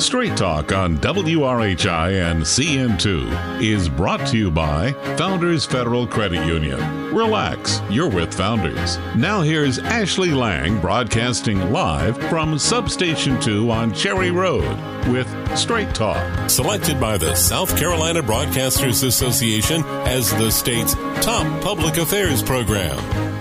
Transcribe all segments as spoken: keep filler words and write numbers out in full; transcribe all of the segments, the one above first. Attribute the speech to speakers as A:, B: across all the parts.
A: Straight Talk on W R H I and C N two is brought to you by Founders Federal Credit Union. Relax, you're with Founders. Now here's Ashley Lang broadcasting live from Substation two on Cherry Road with Straight Talk.
B: Selected by the South Carolina Broadcasters Association as the state's top public affairs program.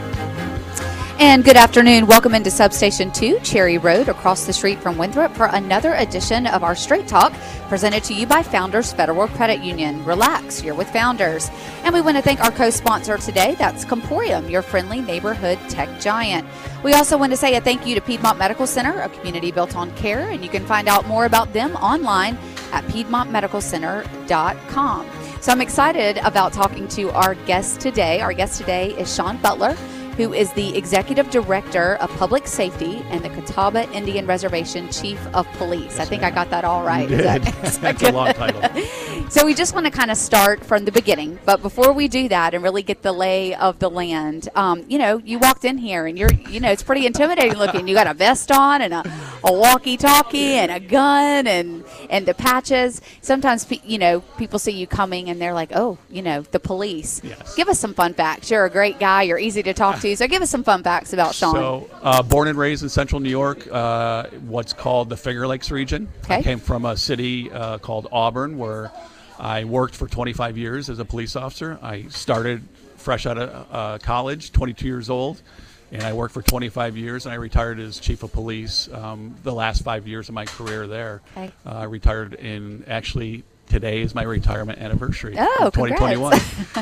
C: And good afternoon. Welcome into Substation two, Cherry Road, across the street from Winthrop, for another edition of our Straight Talk, presented to you by Founders Federal Credit Union. Relax, you're with Founders. And we want to thank our co-sponsor today. That's Comporium, your friendly neighborhood tech giant. We also want to say a thank you to Piedmont Medical Center, a community built on care, and you can find out more about them online at piedmont medical center dot com. So I'm excited about talking to our guest today. Our guest today is Sean Butler, who is the Executive Director of Public Safety and the Catawba Indian Reservation Chief of Police. I think I got that all right.
D: You did. That, That's a long title.
C: So we just want to kind of start from the beginning. But before we do that and really get the lay of the land, um, you know, you walked in here and you're, you know, it's pretty intimidating looking. You got a vest on and a, a walkie-talkie and a gun and, and the patches. Sometimes, pe- you know, people see you coming and they're like, oh, you know, the police.
D: Yes.
C: Give us some fun facts. You're a great guy. You're easy to talk to. So give us some fun facts about Sean.
D: So, uh, born and raised in central New York, uh, what's called the Finger Lakes region.
C: Okay.
D: I came from a city uh, called Auburn, where I worked for twenty-five years as a police officer. I started fresh out of uh, college, twenty-two years old, and I worked for twenty-five years, and I retired as chief of police um, the last five years of my career there.
C: Okay.
D: Uh, I retired in actually... Today is my retirement anniversary.
C: Oh,
D: twenty twenty-one.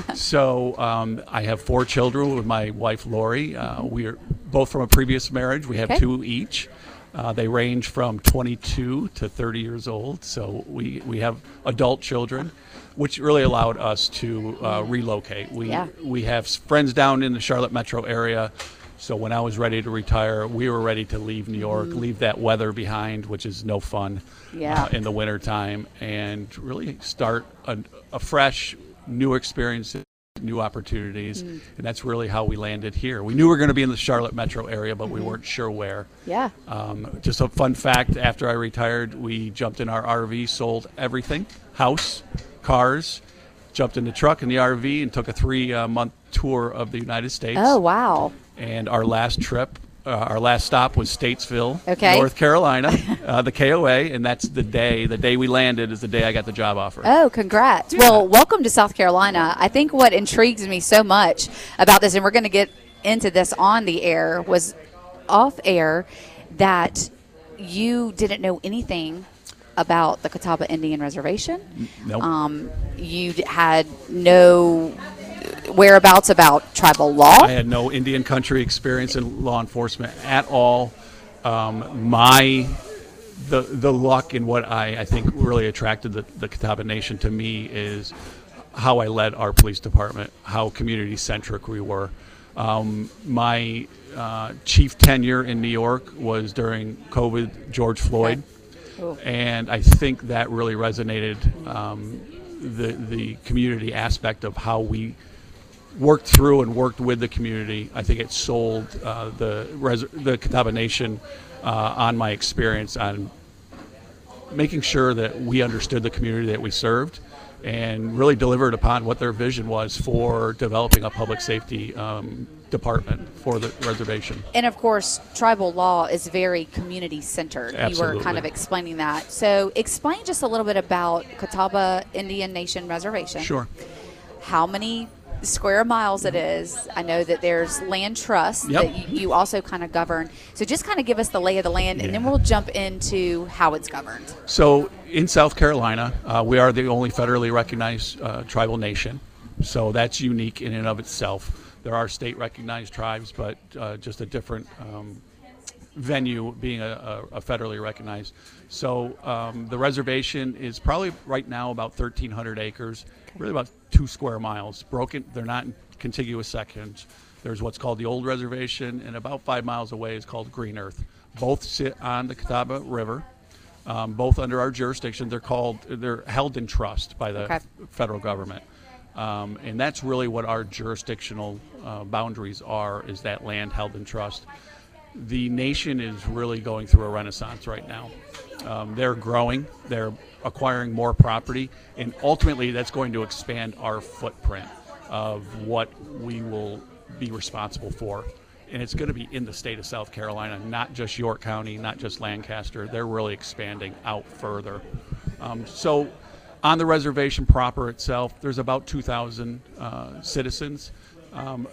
D: So um, I have four children with my wife, Lori. Uh, we are both from a previous marriage. We have
C: Okay.
D: two each. Uh, they range from twenty-two to thirty years old. So we, we have adult children, which really allowed us to uh, relocate. We,
C: Yeah.
D: we have friends down in the Charlotte metro area. So when I was ready to retire, we were ready to leave New York, mm. leave that weather behind, which is no fun
C: Yeah.
D: uh, in the wintertime, and really start a, a fresh, new experience, new opportunities. Mm. And that's really how we landed here. We knew we were going to be in the Charlotte metro area, but mm-hmm. we weren't sure where.
C: Yeah.
D: Um, just a fun fact, after I retired, we jumped in our R V, sold everything, house, cars, jumped in the truck and the R V, and took a three-month uh, tour of the United States.
C: Oh, wow.
D: And our last trip, uh, our last stop was Statesville,
C: okay.
D: North Carolina, uh, the K O A, and that's the day, the day we landed is the day I got the job offer.
C: Oh, congrats. Yeah. Well, welcome to South Carolina. I think what intrigues me so much about this, and we're going to get into this on the air, was off air, that you didn't know anything about the Catawba Indian Reservation.
D: Nope.
C: Um, you had no whereabouts about tribal law.
D: I had no Indian country experience in law enforcement at all. Um, my the the luck in what I, I think really attracted the, the Catawba Nation to me is how I led our police department, how community centric we were. Um, my uh, chief tenure in New York was during COVID, George Floyd. Okay. And I think that really resonated um, the the community aspect of how we worked through and worked with the community. I think it sold uh, the res- the Catawba Nation uh, on my experience on making sure that we understood the community that we served and really delivered upon what their vision was for developing a public safety um, department for the reservation.
C: And of course, tribal law is very community-centered.
D: Absolutely.
C: You were kind of explaining that. So explain just a little bit about Catawba Indian Nation Reservation.
D: Sure.
C: How many square miles it is. I know that there's land trust
D: yep.
C: that you, you also kind of govern. So just kind of give us the lay of the land, yeah. and then we'll jump into how it's governed.
D: So in South Carolina, uh, we are the only federally recognized uh, tribal nation. So that's unique in and of itself. There are state-recognized tribes, but uh, just a different um, venue being a, a, a federally recognized. So um, the reservation is probably right now about thirteen hundred acres, okay. really about two square miles. Broken, they're not in contiguous sections. There's what's called the Old Reservation, and about five miles away is called Green Earth. Both sit on the Catawba River, um, both under our jurisdiction. They're called, they're held in trust by the
C: okay.
D: f- federal government. Um, and that's really what our jurisdictional uh, boundaries are, is that land held in trust. The nation is really going through a renaissance right now. Um, they're growing, they're acquiring more property, and ultimately that's going to expand our footprint of what we will be responsible for. And it's going to be in the state of South Carolina, not just York County, not just Lancaster. They're really expanding out further. Um, so on the reservation proper itself, there's about two thousand uh, citizens. Um,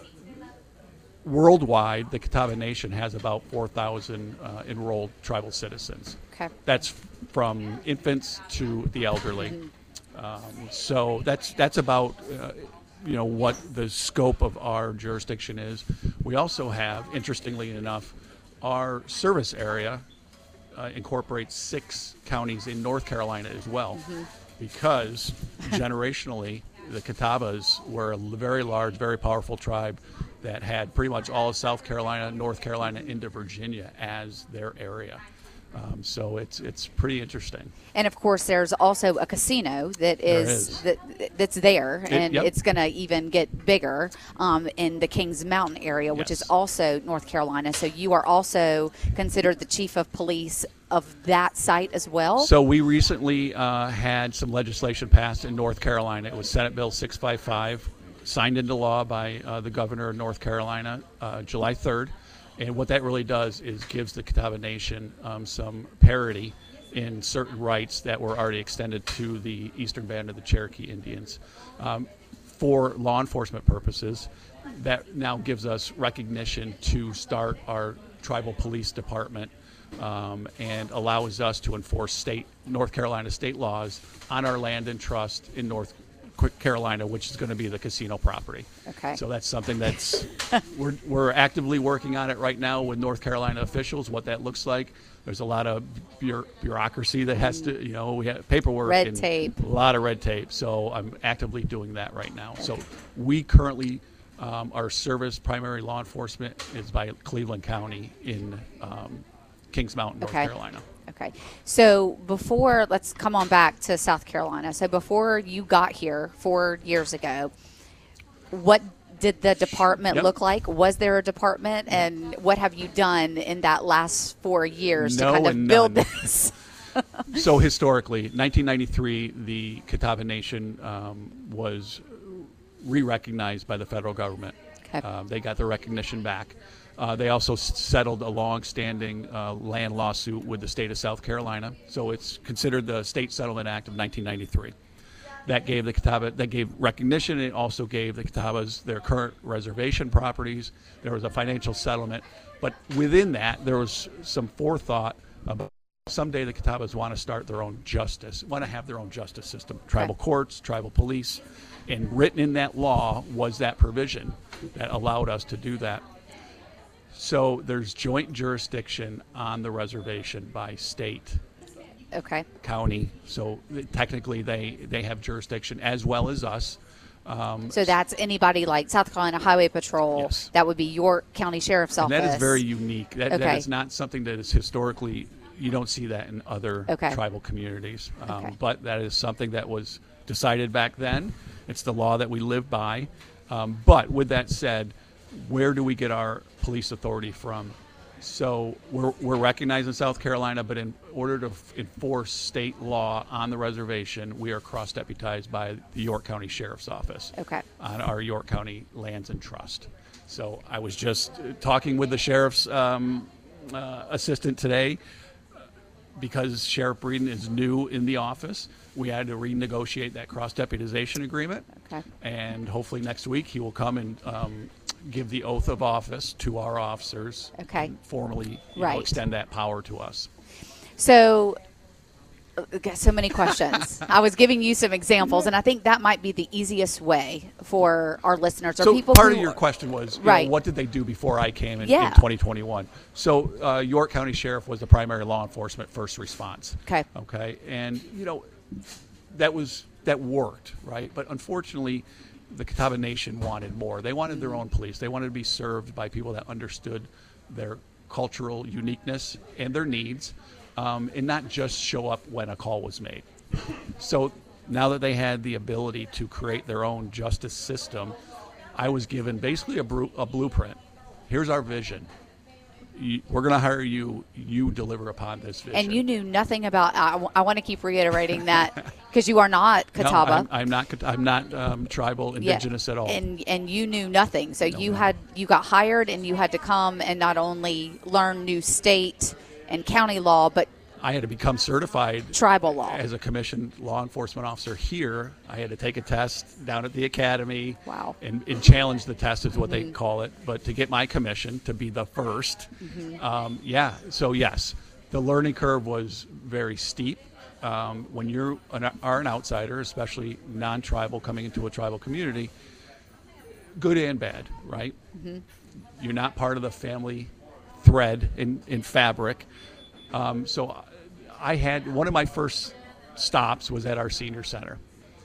D: worldwide, the Catawba Nation has about four thousand uh, enrolled tribal citizens.
C: Okay.
D: That's from infants to the elderly. Mm-hmm. Um, so that's that's about uh, you know what the scope of our jurisdiction is. We also have, interestingly enough, our service area uh, incorporates six counties in North Carolina as well, mm-hmm. because generationally the Catawbas were a very large, very powerful tribe that had pretty much all of South Carolina, North Carolina, into Virginia as their area. Um, so it's it's pretty interesting.
C: And of course, there's also a casino that is,
D: is.
C: That, that's there,
D: It-
C: and
D: yep.
C: it's going to even get bigger um, in the Kings Mountain area, which
D: Yes.
C: is also North Carolina. So you are also considered the chief of police of that site as well.
D: So we recently uh, had some legislation passed in North Carolina. It was Senate Bill six fifty-five, signed into law by uh, the governor of North Carolina uh, July third. And what that really does is gives the Catawba Nation um, some parity in certain rights that were already extended to the Eastern Band of the Cherokee Indians. Um, for law enforcement purposes, that now gives us recognition to start our tribal police department, um, and allows us to enforce state North Carolina state laws on our land and trust in North Carolina, which is going to be the casino property.
C: Okay.
D: So that's something that's we're we're actively working on it right now with North Carolina officials. What that looks like. There's a lot of bureau- bureaucracy that has to, you know, we have paperwork,
C: Red
D: and
C: tape.
D: a lot of red tape. So I'm actively doing that right now. So we currently, um, our service primary law enforcement is by Cleveland County in um, Kings Mountain, North
C: Okay.
D: Carolina.
C: Okay. So before, let's come on back to South Carolina. So before you got here four years ago, what did the department
D: Yep.
C: look like? Was there a department? And what have you done in that last four years
D: No
C: to kind of
D: and
C: build
D: none.
C: this?
D: So historically, nineteen ninety-three, the Catawba Nation um, was re-recognized by the federal government.
C: Okay.
D: Um, they got their recognition back. Uh, they also s- settled a long-standing uh, land lawsuit with the state of South Carolina. So it's considered the State Settlement Act of nineteen ninety-three. That gave the Catawba, that gave recognition. It also gave the Catawbas their current reservation properties. There was a financial settlement, but within that, there was some forethought about someday the Catawbas want to start their own justice, want to have their own justice system, tribal
C: Okay.
D: courts, tribal police, and written in that law was that provision that allowed us to do that. So there's joint jurisdiction on the reservation by state,
C: Okay.
D: county. So th- technically, they they have jurisdiction as well as us. Um,
C: So that's anybody like South Carolina Highway Patrol.
D: Yes.
C: That would be York County Sheriff's
D: and
C: Office.
D: that is very unique. That, that
C: Okay.
D: is not something that is historically, you don't see that in other
C: Okay.
D: tribal communities. Um,
C: Okay.
D: But that is something that was decided back then. It's the law that we live by. Um, but with that said, where do we get our police authority from? So we're, we're recognized in South Carolina, but in order to f- enforce state law on the reservation, we are cross-deputized by the York County Sheriff's Office
C: Okay.
D: on our York County lands and trust. So I was just uh, talking with the sheriff's um, uh, assistant today. Because Sheriff Breeden is new in the office, we had to renegotiate that cross-deputization agreement.
C: Okay.
D: And hopefully next week he will come and um, give the oath of office to our officers.
C: Okay.
D: And formally you
C: Right.
D: know, extend that power to us.
C: So, uh, got so many questions. I was giving you some examples, and I think that might be the easiest way for our listeners or
D: So
C: people
D: part
C: who
D: of your question was, you
C: Right.
D: know, what did they do before I came in,
C: Yeah.
D: in twenty twenty-one? So uh, York County Sheriff was the primary law enforcement first response.
C: Okay.
D: Okay. And, you know, that was that worked, right? But unfortunately, the Catawba Nation wanted more. They wanted their own police. They wanted to be served by people that understood their cultural uniqueness and their needs, um, and not just show up when a call was made. So now that they had the ability to create their own justice system, I was given basically a, bru- a blueprint. Here's our vision. you, we're going to hire you. You deliver upon this vision.
C: And you knew nothing about. I, w- I want to keep reiterating that because you are not Catawba.
D: No, I'm, I'm not. I'm not um, tribal, indigenous
C: yeah.
D: at all.
C: And and you knew nothing. So
D: no,
C: you
D: no.
C: had you got hired, and you had to come and not only learn new state and county law, but
D: I had to become certified
C: tribal law
D: as a commissioned law enforcement officer here. I had to take a test down at the academy.
C: Wow.
D: And, and challenge the test is what
C: mm-hmm.
D: they call it. But to get my commission, to be the first,
C: mm-hmm.
D: um, yeah. So yes, the learning curve was very steep. Um, when you are an outsider, especially non-tribal, coming into a tribal community, good and bad, right?
C: Mm-hmm.
D: You're not part of the family thread in, in fabric. Um, so I had one of my first stops was at our senior center.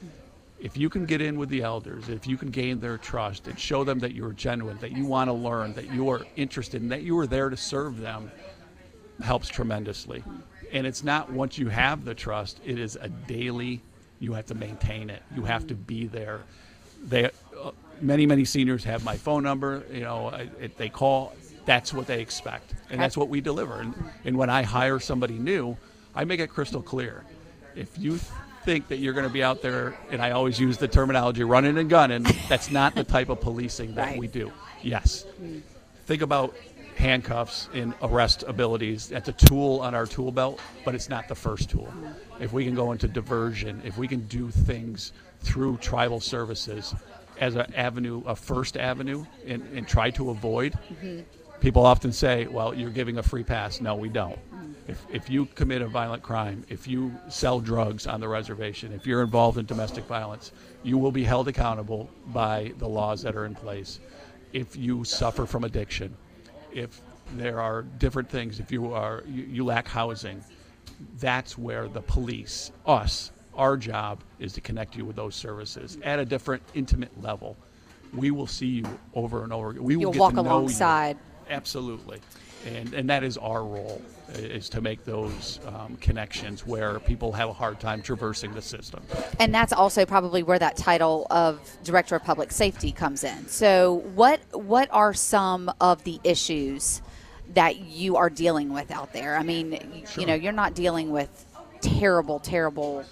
D: If you can get in with the elders, if you can gain their trust and show them that you're genuine, that you want to learn, that you are interested, and that you are there to serve them, helps tremendously. And it's not once you have the trust, it is a daily, you have to maintain it. You have to be there. They, uh, many, many seniors have my phone number. You know, I, it, they call. That's what they expect, and that's what we deliver. And, and when I hire somebody new, I make it crystal clear. If you th- think that you're going to be out there, and I always use the terminology running and gunning, that's not the type of policing that
C: right.
D: we do. Yes. Mm. Think about handcuffs and arrest abilities. That's a tool on our tool belt, but it's not the first tool. Mm. If we can go into diversion, if we can do things through tribal services as an avenue, a first avenue, and, and try to avoid, mm-hmm. people often say, well, you're giving a free pass. No, we don't. If if you commit a violent crime, if you sell drugs on the reservation, if you're involved in domestic violence, you will be held accountable by the laws that are in place. If you suffer from addiction, if there are different things, if you are you, you lack housing, that's where the police, us, our job is to connect you with those services at a different, intimate level. We will see you over and over again. We will
C: You'll
D: get
C: walk
D: to know
C: alongside.
D: You. Absolutely. And and that is our role, is to make those um, connections where people have a hard time traversing the system.
C: And that's also probably where that title of Director of Public Safety comes in. So what what are some of the issues that you are dealing with out there? I mean,
D: Sure.
C: you know, you're not dealing with terrible, terrible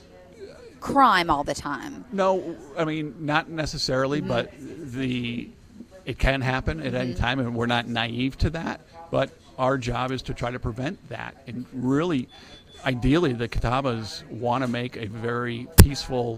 C: crime all the time.
D: No, I mean, not necessarily, mm-hmm. but the it can happen at mm-hmm. any time, and we're not naive to that. But our job is to try to prevent that. And really, ideally, the Catawbas want to make a very peaceful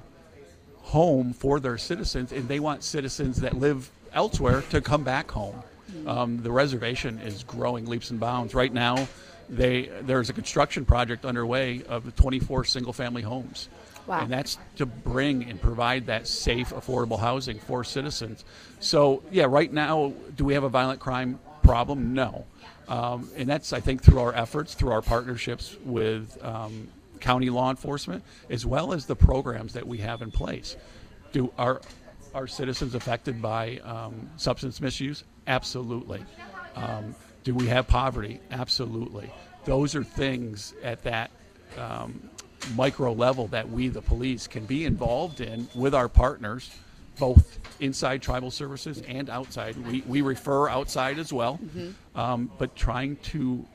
D: home for their citizens, and they want citizens that live elsewhere to come back home. Mm-hmm. Um, the reservation is growing leaps and bounds. Right now, they there's a construction project underway of twenty-four single-family homes.
C: Wow.
D: And that's to bring and provide that safe, affordable housing for citizens. So, yeah, right now, do we have a violent crime problem? No. Um, and that's, I think, through our efforts, through our partnerships with um, county law enforcement, as well as the programs that we have in place. Do our, our citizens affected by um, substance misuse? Absolutely. Um, do we have poverty? Absolutely. Those are things at that um, micro level that we, the police, can be involved in with our partners, both inside tribal services and outside. We, we refer outside as well, mm-hmm. um, but trying to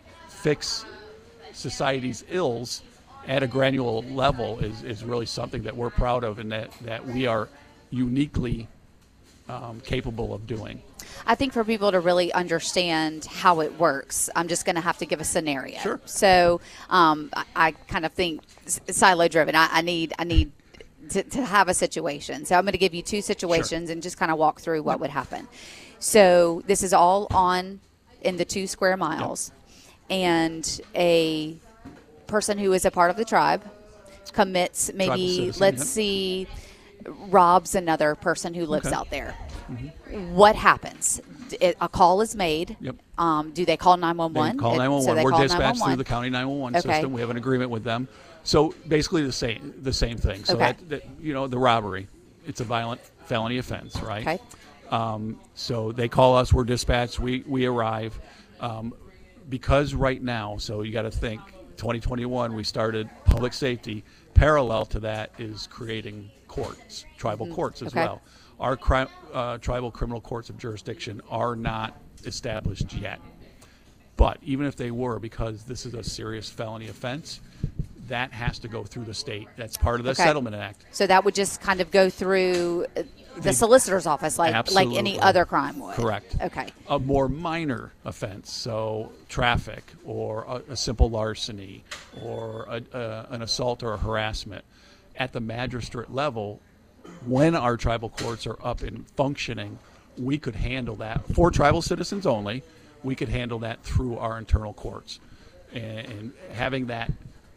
D: fix society's ills at a granular level is, is really something that we're proud of, and that, that we are uniquely um, capable of doing.
C: I think for people to really understand how it works, I'm just going to have to give a scenario.
D: Sure.
C: So um, I, I kind of think silo driven. I, I need I need to, to have a situation. So I'm going to give you two situations, sure. and just kind of walk through what yep. would happen. So this is all on in the two square miles, yep. and a person who is a part of the tribe commits maybe,
D: citizen,
C: let's
D: yep.
C: see, robs another person who lives
D: okay.
C: out there.
D: Mm-hmm.
C: What happens? It, a call is made.
D: Yep.
C: Um, do they call nine one one?
D: They call nine one one.
C: So they
D: We're
C: call
D: dispatched
C: nine one one.
D: through the county nine one one
C: Okay.
D: system. We have an agreement with them. So basically the same the same thing. So
C: Okay.
D: that, that you know, the robbery, it's a violent felony offense, right?
C: Okay.
D: Um, so they call us. We're dispatched. We we arrive. Um, because right now, so you got to think, twenty twenty-one, we started public safety. Parallel to that is creating courts, tribal mm-hmm. courts as
C: okay.
D: well. Our cri- uh, tribal criminal courts of jurisdiction are not established yet. But even if they were, because this is a serious felony offense, that has to go through the state. That's part of the
C: Okay.
D: Settlement Act.
C: So that would just kind of go through uh, the
D: They-
C: solicitor's office, like like any
D: Absolutely.
C: other crime would.
D: Correct.
C: Okay.
D: A more minor offense, so traffic or a, a simple larceny or a, a, an assault or a harassment, at the magistrate level, when our tribal courts are up and functioning, we could handle that for tribal citizens only. We could handle that through our internal courts, and, and having that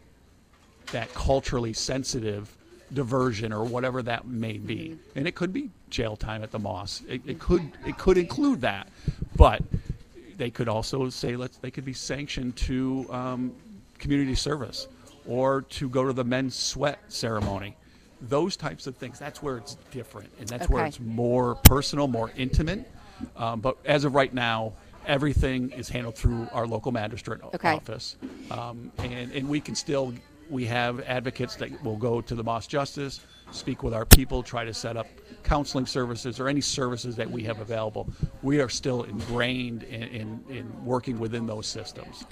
D: that culturally sensitive diversion or whatever that may be, and it could be jail time at the Moss. It, it could it could include that, but they could also say let's they could be sanctioned to um, community service or to go to the men's sweat ceremony. Those types of things. That's where it's different, and that's where
C: Okay.
D: it's more personal, more intimate. Um, but as of right now, everything is handled through our local magistrate
C: Okay.
D: office, um, and and we can still. We have advocates that will go to the Moss Justice, speak with our people, try to set up counseling services or any services that we have available. We are still ingrained in, in, in working within those systems.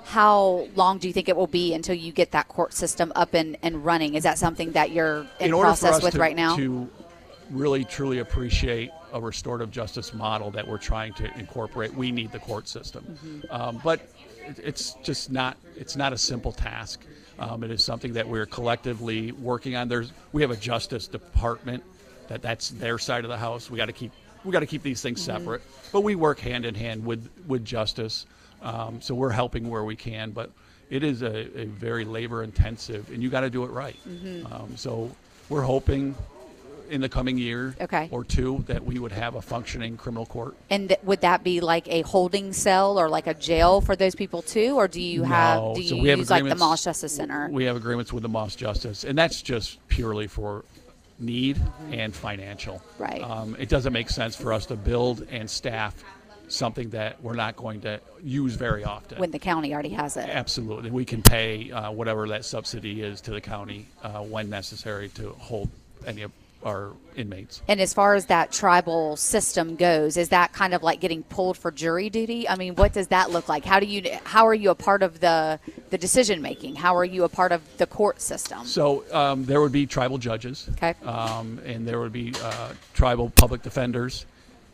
C: How long do you think it will be until you get that court system up and, and running? Is that something that you're in,
D: in order for
C: process
D: us
C: with
D: to,
C: right now?
D: to really truly appreciate a restorative justice model that we're trying to incorporate, we need the court system.
C: Mm-hmm.
D: Um, but it, it's just not it's not a simple task. Um, it is something that we're collectively working on. There's we have a justice department that that's their side of the house. We got to keep we got to keep these things
C: Mm-hmm.
D: separate, but we work hand in hand with with justice. Um, so we're helping where we can, but it is a, a very labor intensive, and you got to do it right.
C: Mm-hmm.
D: Um, so we're hoping in the coming year
C: Okay.
D: or two that we would have a functioning criminal court.
C: And th- would that be like a holding cell or like a jail for those people too, or do you have
D: No,
C: do you
D: so we have
C: use like the
D: agreements-
C: Moss Justice Center?
D: We have agreements with the Moss Justice, and that's just purely for need and financial.
C: Right.
D: Um, it doesn't make sense for us to build and staff something that we're not going to use very often.
C: When the county already has it.
D: Absolutely. We can pay uh, whatever that subsidy is to the county uh, when necessary to hold any of our inmates.
C: And as far as that tribal system goes, is that kind of like getting pulled for jury duty? I mean, what does that look like? How do you how are you a part of the the decision making? How are you a part of the court system?
D: So um, there would be tribal judges.
C: Okay.
D: Um, and there would be uh, tribal public defenders,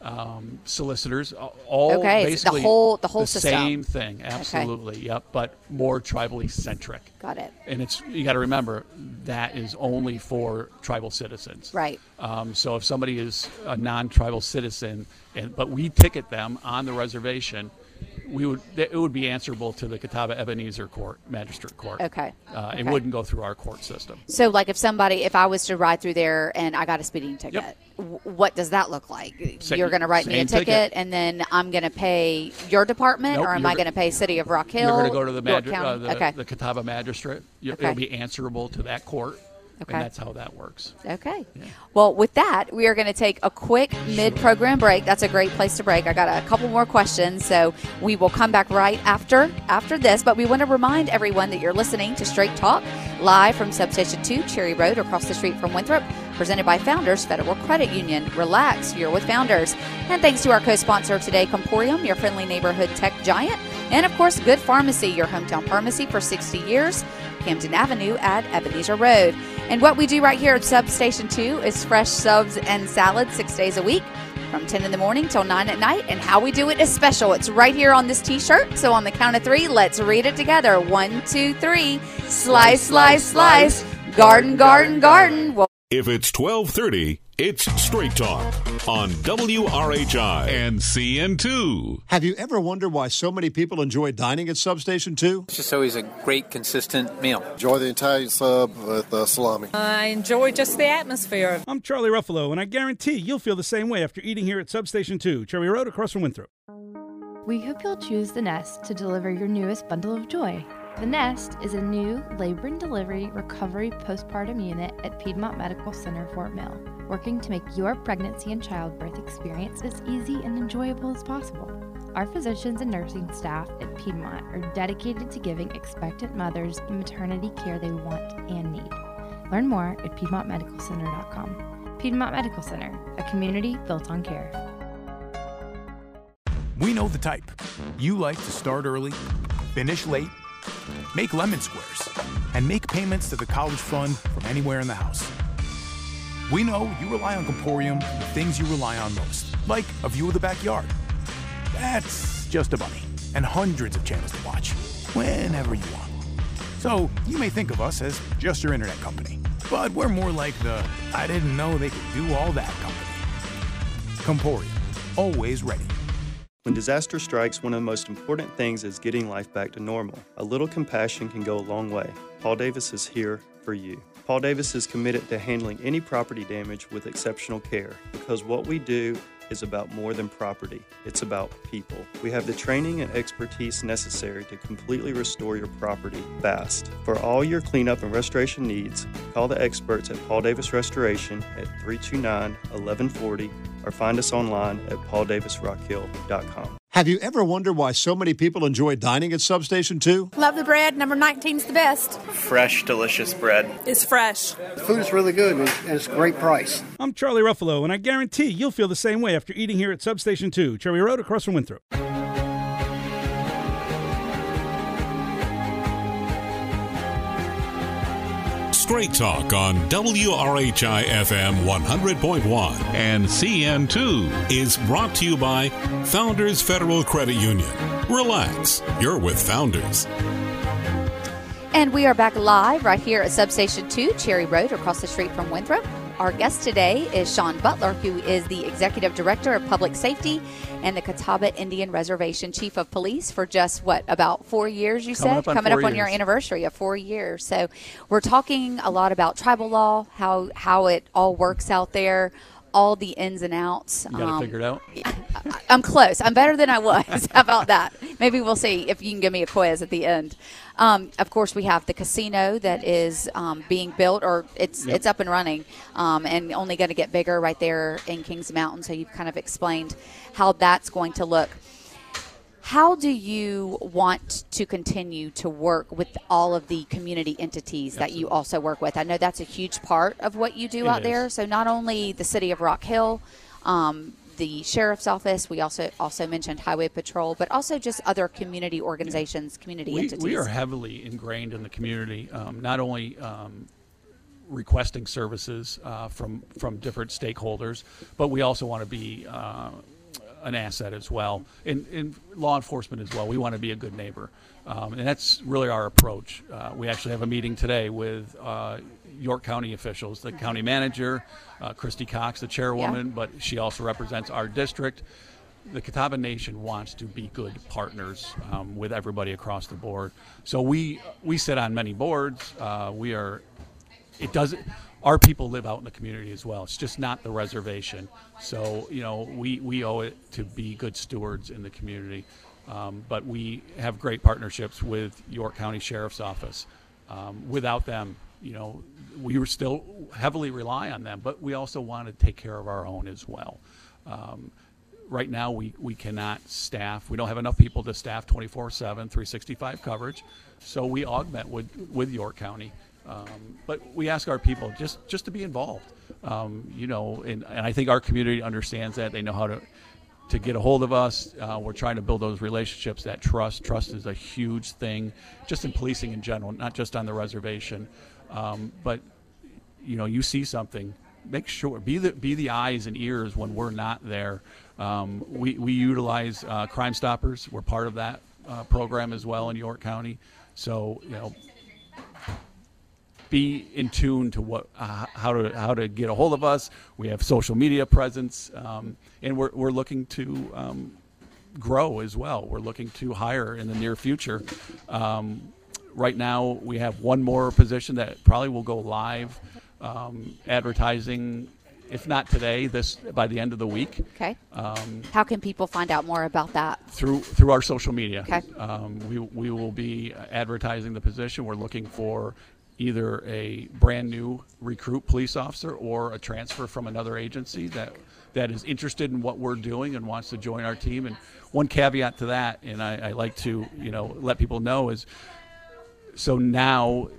D: um, solicitors, a- all
C: Okay, it's the
D: basically
C: whole- the whole
D: the
C: system.
D: same thing. Absolutely. Yep. But more tribally centric.
C: Got it.
D: And it's you got to remember that is only for tribal citizens.
C: Right.
D: Um, so if somebody is a non-tribal citizen, and but we ticket them on the reservation, we would it would be answerable to the Catawba Ebenezer Court, Magistrate Court.
C: Okay.
D: Uh, It
C: Okay.
D: wouldn't go through our court system.
C: So, like, if somebody, if I was to ride through there and I got a speeding ticket,
D: Yep.
C: w- what does that look like?
D: Sa-
C: You're going to write me a
D: same
C: ticket,
D: ticket.
C: and then I'm going to pay your department,
D: Nope,
C: or am
D: you're
C: I
D: go-
C: going to pay City of Rock Hill?
D: You're going to go to the,
C: York
D: magis-
C: County?
D: uh, the,
C: okay.
D: the Catawba Magistrate. You,
C: Okay.
D: It'll be answerable to that court,
C: Okay.
D: and that's how that works.
C: Okay. Well, with that, we are going to take a quick mid-program break. That's a great place to break. I got a couple more questions, so we will come back right after after this. But we want to remind everyone that you're listening to Straight Talk live from Substation two, Cherry Road, across the street from Winthrop, presented by Founders Federal Credit Union. Relax, you're with Founders. And thanks to our co-sponsor today, Comporium, your friendly neighborhood tech giant. And, of course, Good Pharmacy, your hometown pharmacy for sixty years, Camden Avenue at Ebenezer Road. And what we do right here at Substation two is fresh subs and salads six days a week from ten in the morning till nine at night. And how we do it is special. It's right here on this T-shirt. So on the count of three, let's read it together. One, two, three. Slice, slice, slice. Garden, garden, garden. Well,
B: If it's twelve thirty, it's Straight Talk on W R H I.
A: And C N two.
E: Have you ever wondered why so many people enjoy dining at Substation two?
F: It's just always a great, consistent meal.
G: Enjoy the Italian sub with uh, salami.
H: I enjoy just the atmosphere.
I: I'm Charlie Ruffalo, and I guarantee you'll feel the same way after eating here at Substation two, Cherry Road, across from Winthrop.
J: We hope you'll choose The Nest to deliver your newest bundle of joy. The Nest is a new labor and delivery recovery postpartum unit at Piedmont Medical Center, Fort Mill, working to make your pregnancy and childbirth experience as easy and enjoyable as possible. Our physicians and nursing staff at Piedmont are dedicated to giving expectant mothers the maternity care they want and need. Learn more at piedmont medical center dot com. Piedmont Medical Center, a community built on care.
K: We know the type. You like to start early, finish late, make lemon squares, and make payments to the college fund from anywhere in the house. We know you rely on Comporium for the things you rely on most, like a view of the backyard. That's just a bunny, and hundreds of channels to watch, whenever you want. So you may think of us as just your internet company, but we're more like the I didn't know they could do all that company. Comporium, always ready.
L: When disaster strikes, one of the most important things is getting life back to normal. A little compassion can go a long way. Paul Davis is here for you. Paul Davis is committed to handling any property damage with exceptional care because what we do is about more than property. It's about people. We have the training and expertise necessary to completely restore your property fast. For all your cleanup and restoration needs, call the experts at Paul Davis Restoration at three two nine, one one four zero or find us online at paul davis rock hill dot com.
E: Have you ever wondered why so many people enjoy dining at Substation two?
M: Love the bread. Number nineteen's the best.
N: Fresh, delicious bread.
H: It's fresh.
O: The food is really good, and it's a great price.
I: I'm Charlie Ruffalo, and I guarantee you'll feel the same way after eating here at Substation two, Cherry Road, across from Winthrop.
B: Straight Talk on W R H I F M one hundred point one
A: and C N two
B: is brought to you by Founders Federal Credit Union. Relax, you're with Founders.
C: And we are back live right here at Substation two, Cherry Road, across the street from Winthrop. Our guest today is Sean Butler, who is the Executive Director of Public Safety and the Catawba Indian Reservation Chief of Police for just, what, about four years, you
D: Coming
C: said?
D: up on
C: Coming up
D: four
C: on your
D: years.
C: anniversary of four years. So we're talking a lot about tribal law, how, how it all works out there, all the ins and outs.
D: You got it figured out?
C: I- I'm close. I'm better than I was. How about that? Maybe we'll see if you can give me a quiz at the end. Um, of course, we have the casino that is um, being built, or it's
D: Yep.
C: it's up and running, um, and only going to get bigger right there in Kings Mountain. So you've kind of explained how that's going to look. How do you want to continue to work with all of the community entities that you also work with? I know that's a huge part of what you do
D: It
C: out
D: is.
C: there. So not only the city of Rock Hill, um, the sheriff's office, we also also mentioned Highway Patrol, but also just other community organizations, community
D: we,
C: entities.
D: we are heavily ingrained in the community, um, not only um, requesting services uh, from, from different stakeholders, but we also want to be uh, an asset as well. In, in law enforcement as well, we want to be a good neighbor. Um, and that's really our approach. Uh, we actually have a meeting today with uh, York County officials, the county manager, uh, Christy Cox, the chairwoman,
C: Yeah.
D: but she also represents our district. The Catawba Nation wants to be good partners um, with everybody across the board. So we we sit on many boards. Uh, we are. It doesn't. Our people live out in the community as well. It's just not the reservation. So you know we we owe it to be good stewards in the community. Um, but we have great partnerships with York County Sheriff's Office. Um, without them, you know, we were still heavily rely on them, but we also want to take care of our own as well. Um, right now, we, we cannot staff. We don't have enough people to staff twenty-four seven, three sixty-five coverage, so we augment with, with York County. Um, but we ask our people just, just to be involved. Um, you know, and, and I think our community understands that. They know how to to get a hold of us. Uh, we're trying to build those relationships, that trust. Trust is a huge thing, just in policing in general, not just on the reservation. Um, but, you know, you see something, make sure, be the be the eyes and ears when we're not there. Um, we, we utilize uh, Crime Stoppers. We're part of that uh, program as well in York County. So, you know, be in tune to what uh, how to how to get a hold of us. We have social media presence, um, and we're we're looking to um, grow as well. We're looking to hire in the near future. Um, right now, we have one more position that probably will go live, um, advertising, if not today, this by the end of the week.
C: Okay.
D: Um,
C: How can people find out more about that?
D: Through through our social media.
C: Okay.
D: Um, we we will be advertising the position. We're looking for either a brand new recruit police officer or a transfer from another agency that that is interested in what we're doing and wants to join our team. And one caveat to that, and I, I like to you know let people know, is so now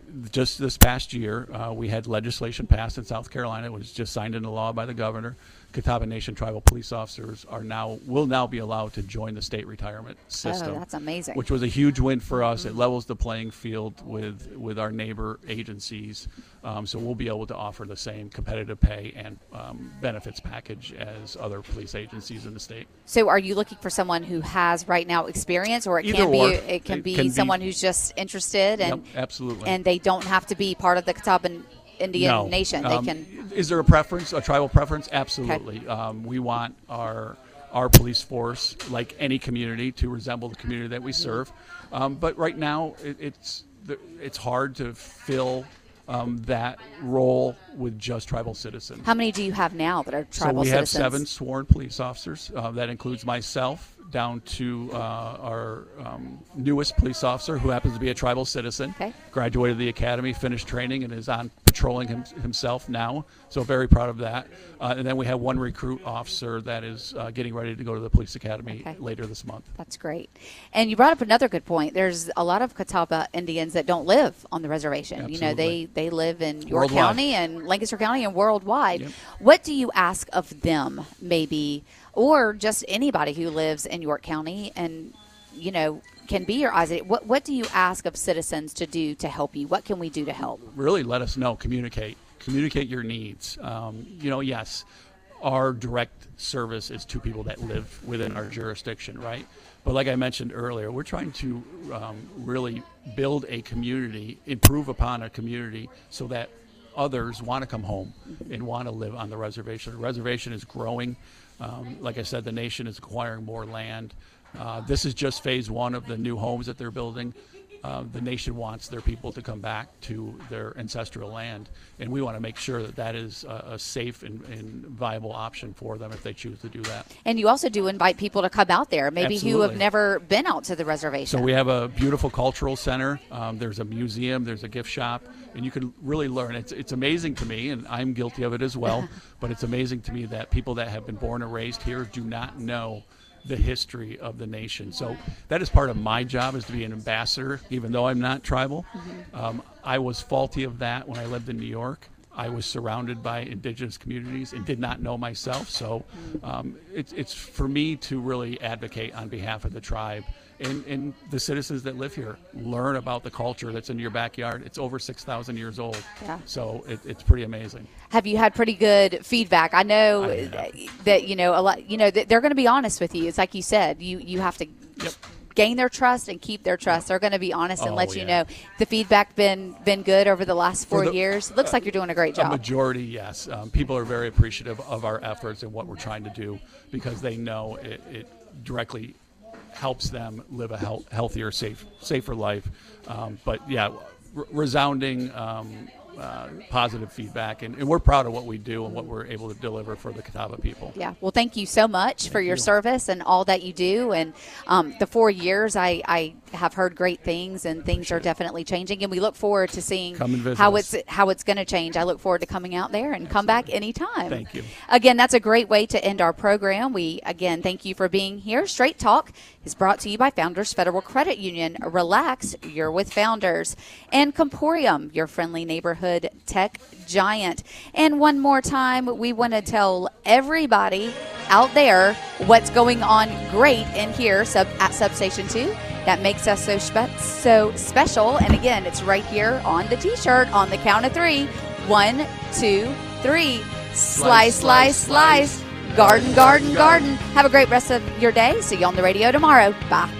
D: just this past year, uh, we had legislation passed in South Carolina. It was just signed into law by the governor. Catawba Nation tribal police officers are now will now be allowed to join the state retirement system.
C: Oh, that's amazing.
D: Which was a huge win for us. Mm-hmm. It levels the playing field with with our neighbor agencies. Um, so we'll be able to offer the same competitive pay and um, benefits package as other police agencies in the state.
C: So are you looking for someone who has right now experience, or it
D: Either
C: can
D: or.
C: be it can
D: It
C: be
D: can
C: someone
D: be,
C: who's just interested and
D: yep, absolutely.
C: and they don't have to be part of the Catawba Indian
D: no.
C: Nation.
D: Um,
C: They can.
D: Is there a preference, a tribal preference? Absolutely. Okay. Um, we want our our police force, like any community, to resemble the community that we serve. Um, but right now, it, it's it's hard to fill um, that role with just tribal citizens.
C: How many do you have now that are tribal
D: citizens? So we
C: citizens?
D: have seven sworn police officers. Uh, that includes myself, down to uh, our um, newest police officer, who happens to be a tribal citizen.
C: Okay.
D: Graduated the academy, finished training, and is on patrolling him, himself now. So very proud of that. Uh, and then we have one recruit officer that is uh, getting ready to go to the police academy
C: Okay.
D: later this month.
C: That's great. And you brought up another good point. There's a lot of Catawba Indians that don't live on the reservation.
D: Absolutely.
C: You know, they, they live in York
D: Worldwide.
C: County and Lancaster County and worldwide.
D: Yep.
C: What do you ask of them, maybe, or just anybody who lives in York County and, you know, can be your eyes? What, what do you ask of citizens to do to help you? What can we do to help?
D: Really let us know. Communicate. Communicate your needs. Um, you know, yes, our direct service is to people that live within our jurisdiction, right? But like I mentioned earlier, we're trying to um, really build a community, improve upon a community so that others want to come home and want to live on the reservation. The reservation is growing. Um, like I said, the nation is acquiring more land. Uh, this is just phase one of the new homes that they're building. Uh, the nation wants their people to come back to their ancestral land, and we want to make sure that that is a, a safe and, and viable option for them if they choose to do that.
C: And you also do invite people to come out there, maybe
D: Absolutely.
C: who have never been out to the reservation.
D: So we have a beautiful cultural center. Um, there's a museum. There's a gift shop. And you can really learn. It's it's amazing to me, and I'm guilty of it as well, but it's amazing to me that people that have been born and raised here do not know the history of the nation. So that is part of my job, is to be an ambassador, even though I'm not tribal. Mm-hmm. Um, I was faulty of that when I lived in New York. I was surrounded by indigenous communities and did not know myself. So um, it's, it's for me to really advocate on behalf of the tribe and, and the citizens that live here. Learn about the culture that's in your backyard. It's over six thousand years old.
C: Yeah.
D: So it, it's pretty amazing.
C: Have you had pretty good feedback? I know
D: I
C: that, that, you know, a lot, you know, that they're going to be honest with you. It's like you said, you, you have to
D: yep.
C: gain their trust and keep their trust. They're going to be honest and
D: Oh,
C: let
D: yeah.
C: you know. The feedback been been good over the last four
D: For the-
C: years. Looks like you're doing a great
D: A
C: job.
D: majority, yes. Um, people are very appreciative of our efforts and what we're trying to do because they know it, it directly helps them live a health, healthier, safe, safer life. Um, but yeah, r- resounding um, uh, positive feedback, and, and we're proud of what we do and what we're able to deliver for the Catawba people.
C: Yeah. Well, thank you so much
D: Thank
C: for your
D: you.
C: service and all that you do. And um, the four years, I, I have heard great things, and things are definitely changing. And we look forward to seeing
D: Come and visit
C: how
D: us.
C: it's how it's going to change. I look forward to coming out there and come back anytime.
D: Thank you.
C: Again, that's a great way to end our program. We, again, thank you for being here. Straight Talk is brought to you by Founders Federal Credit Union. Relax, you're with Founders. And Comporium, your friendly neighborhood tech giant. And one more time, we want to tell everybody out there what's going on great in here sub, at Substation two. That makes us so, spe- so special. And again, it's right here on the T-shirt on the count of three. One, two, three. Slice, slice, slice. Garden, garden, garden. Have a great rest of your day. See you on the radio tomorrow. Bye.